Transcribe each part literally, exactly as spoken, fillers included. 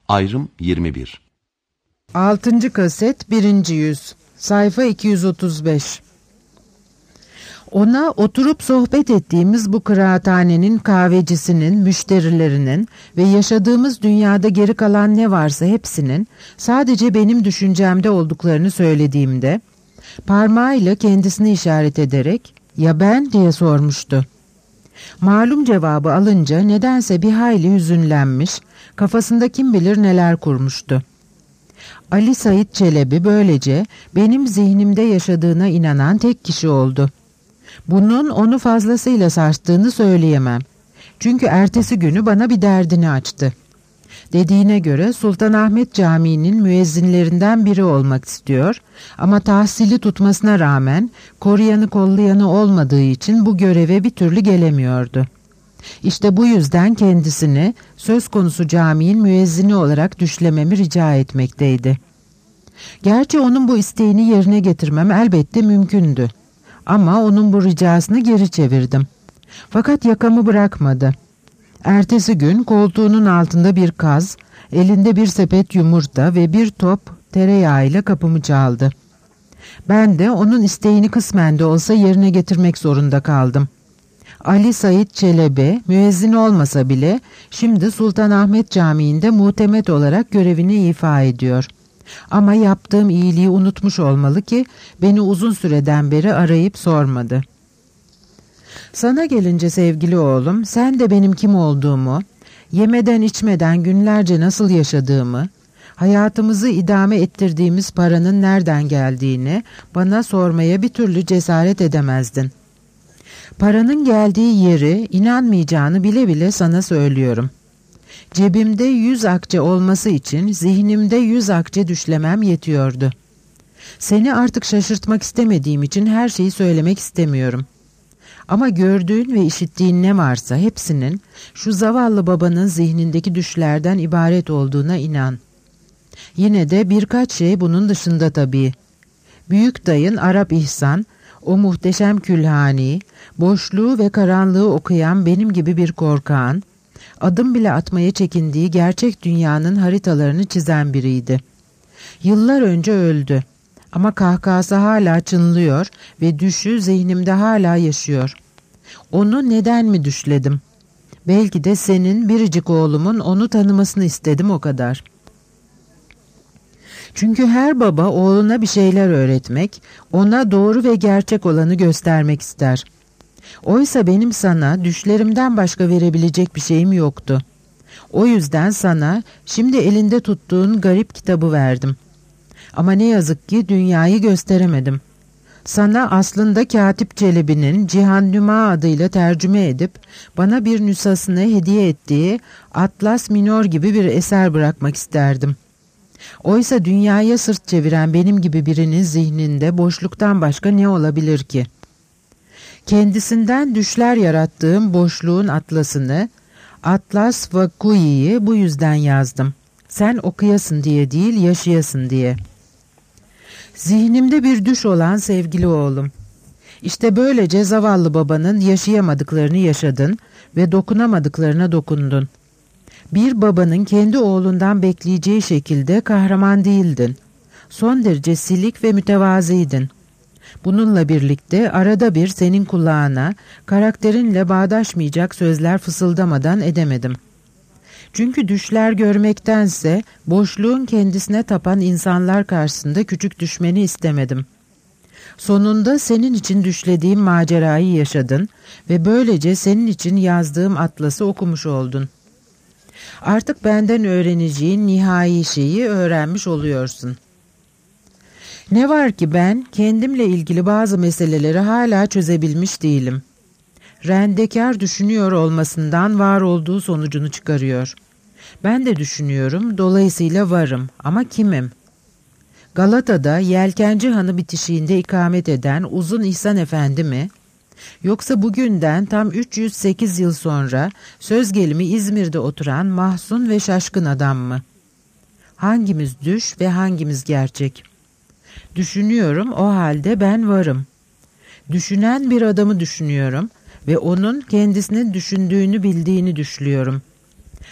Ayrım yirmi bir. Altıncı kaset birinci yüz. Sayfa iki yüz otuz beş. Ona oturup sohbet ettiğimiz bu kıraathanenin kahvecisinin, müşterilerinin ve yaşadığımız dünyada geri kalan ne varsa hepsinin sadece benim düşüncemde olduklarını söylediğimde parmağıyla kendisini işaret ederek "Ya ben?" diye sormuştu. Malum cevabı alınca nedense bir hayli hüzünlenmiş, kafasında kim bilir neler kurmuştu. Ali Said Çelebi böylece benim zihnimde yaşadığına inanan tek kişi oldu. Bunun onu fazlasıyla sarstığını söyleyemem. Çünkü ertesi günü bana bir derdini açtı. Dediğine göre Sultanahmet Camii'nin müezzinlerinden biri olmak istiyor ama tahsili tutmasına rağmen koruyanı kollayanı olmadığı için bu göreve bir türlü gelemiyordu. İşte bu yüzden kendisini söz konusu caminin müezzini olarak düşlememi rica etmekteydi. Gerçi onun bu isteğini yerine getirmem elbette mümkündü. Ama onun bu ricasını geri çevirdim. Fakat yakamı bırakmadı. Ertesi gün koltuğunun altında bir kaz, elinde bir sepet yumurta ve bir top tereyağıyla kapımı çaldı. Ben de onun isteğini kısmen de olsa yerine getirmek zorunda kaldım. Ali Said Çelebi müezzin olmasa bile şimdi Sultanahmet Camii'nde muhtemet olarak görevini ifa ediyor. Ama yaptığım iyiliği unutmuş olmalı ki beni uzun süreden beri arayıp sormadı. Sana gelince sevgili oğlum, sen de benim kim olduğumu, yemeden içmeden günlerce nasıl yaşadığımı, hayatımızı idame ettirdiğimiz paranın nereden geldiğini bana sormaya bir türlü cesaret edemezdin. Paranın geldiği yeri inanmayacağını bile bile sana söylüyorum. Cebimde yüz akçe olması için zihnimde yüz akçe düşlemem yetiyordu. Seni artık şaşırtmak istemediğim için her şeyi söylemek istemiyorum. Ama gördüğün ve işittiğin ne varsa hepsinin şu zavallı babanın zihnindeki düşlerden ibaret olduğuna inan. Yine de birkaç şey bunun dışında tabii. Büyük dayın Arap İhsan, o muhteşem külhani, boşluğu ve karanlığı okuyan benim gibi bir korkağın, adım bile atmaya çekindiği gerçek dünyanın haritalarını çizen biriydi. Yıllar önce öldü ama kahkahası hala çınlıyor ve düşü zihnimde hala yaşıyor. Onu neden mi düşledim? Belki de senin biricik oğlumun onu tanımasını istedim, o kadar. Çünkü her baba oğluna bir şeyler öğretmek, ona doğru ve gerçek olanı göstermek ister. Oysa benim sana düşlerimden başka verebilecek bir şeyim yoktu. O yüzden sana şimdi elinde tuttuğun garip kitabı verdim. Ama ne yazık ki dünyayı gösteremedim. Sana aslında Katip Çelebi'nin Cihannüma adıyla tercüme edip bana bir nüshasını hediye ettiği Atlas Minor gibi bir eser bırakmak isterdim. Oysa dünyaya sırt çeviren benim gibi birinin zihninde boşluktan başka ne olabilir ki? Kendisinden düşler yarattığım boşluğun atlasını, Atlas Vakui'yi bu yüzden yazdım. Sen okuyasın diye değil, yaşayasın diye. Zihnimde bir düş olan sevgili oğlum. İşte böylece zavallı babanın yaşayamadıklarını yaşadın ve dokunamadıklarına dokundun. Bir babanın kendi oğlundan bekleyeceği şekilde kahraman değildin. Son derece silik ve mütevaziydin. Bununla birlikte arada bir senin kulağına karakterinle bağdaşmayacak sözler fısıldamadan edemedim. Çünkü düşler görmektense boşluğun kendisine tapan insanlar karşısında küçük düşmeni istemedim. Sonunda senin için düşlediğim macerayı yaşadın ve böylece senin için yazdığım atlası okumuş oldun. Artık benden öğreneceğin nihai şeyi öğrenmiş oluyorsun. Ne var ki ben kendimle ilgili bazı meseleleri hala çözebilmiş değilim. Rendekar düşünüyor olmasından var olduğu sonucunu çıkarıyor. Ben de düşünüyorum, dolayısıyla varım ama kimim? Galata'da Yelkenci Hanı bitişiğinde ikamet eden Uzun İhsan Efendi mi? Yoksa bugünden tam üç yüz sekiz yıl sonra söz gelimi İzmir'de oturan mahzun ve şaşkın adam mı? Hangimiz düş ve hangimiz gerçek? Düşünüyorum, o halde ben varım. Düşünen bir adamı düşünüyorum ve onun kendisinin düşündüğünü bildiğini düşlüyorum.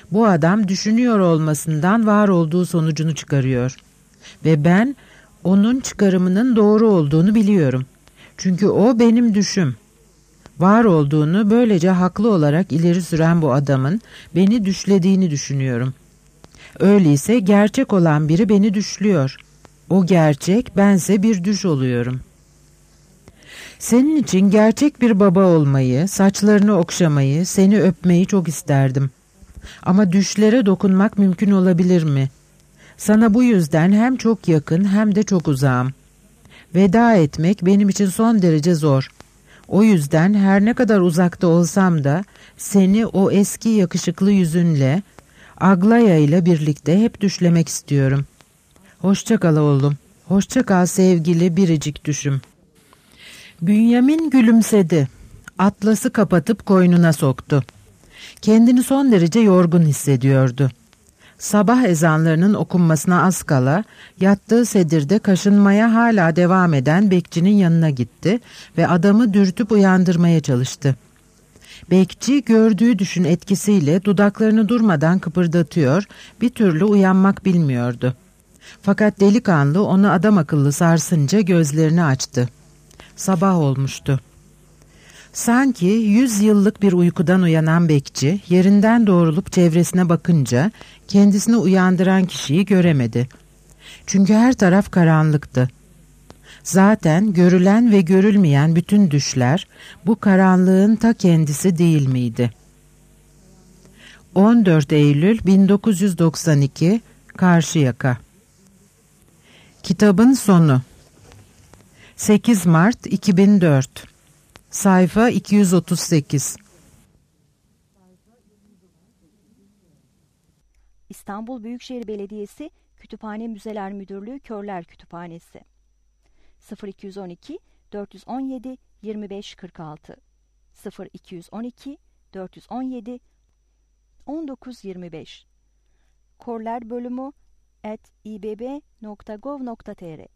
Bu adam düşünüyor olmasından var olduğu sonucunu çıkarıyor. Ve ben onun çıkarımının doğru olduğunu biliyorum. Çünkü o benim düşüm. Var olduğunu böylece haklı olarak ileri süren bu adamın beni düşlediğini düşünüyorum. Öyleyse gerçek olan biri beni düşlüyor. O gerçek, bense bir düş oluyorum. Senin için gerçek bir baba olmayı, saçlarını okşamayı, seni öpmeyi çok isterdim. Ama düşlere dokunmak mümkün olabilir mi? Sana bu yüzden hem çok yakın hem de çok uzağım. Veda etmek benim için son derece zor. O yüzden her ne kadar uzakta olsam da seni o eski yakışıklı yüzünle, Aglaya ile birlikte hep düşlemek istiyorum. Hoşça kal oğlum. Hoşça kal sevgili biricik düşüm. Bünyamin gülümsedi. Atlası kapatıp koynuna soktu. Kendini son derece yorgun hissediyordu. Sabah ezanlarının okunmasına az kala yattığı sedirde kaşınmaya hala devam eden bekçinin yanına gitti ve adamı dürtüp uyandırmaya çalıştı. Bekçi gördüğü düşün etkisiyle dudaklarını durmadan kıpırdatıyor, bir türlü uyanmak bilmiyordu. Fakat delikanlı onu adam akıllı sarsınca gözlerini açtı. Sabah olmuştu. Sanki yüz yıllık bir uykudan uyanan bekçi yerinden doğrulup çevresine bakınca kendisini uyandıran kişiyi göremedi. Çünkü her taraf karanlıktı. Zaten görülen ve görülmeyen bütün düşler bu karanlığın ta kendisi değil miydi? on dört Eylül bin dokuz yüz doksan iki Karşıyaka. Kitabın sonu. sekiz Mart iki bin dört. Sayfa iki yüz otuz sekiz. İstanbul Büyükşehir Belediyesi Kütüphane Müzeler Müdürlüğü Körler Kütüphanesi sıfır iki on iki dört on yedi yirmi beş kırk altı sıfır iki on iki dört on yedi on dokuz yirmi beş Körler bölümü at i b b nokta gov nokta tr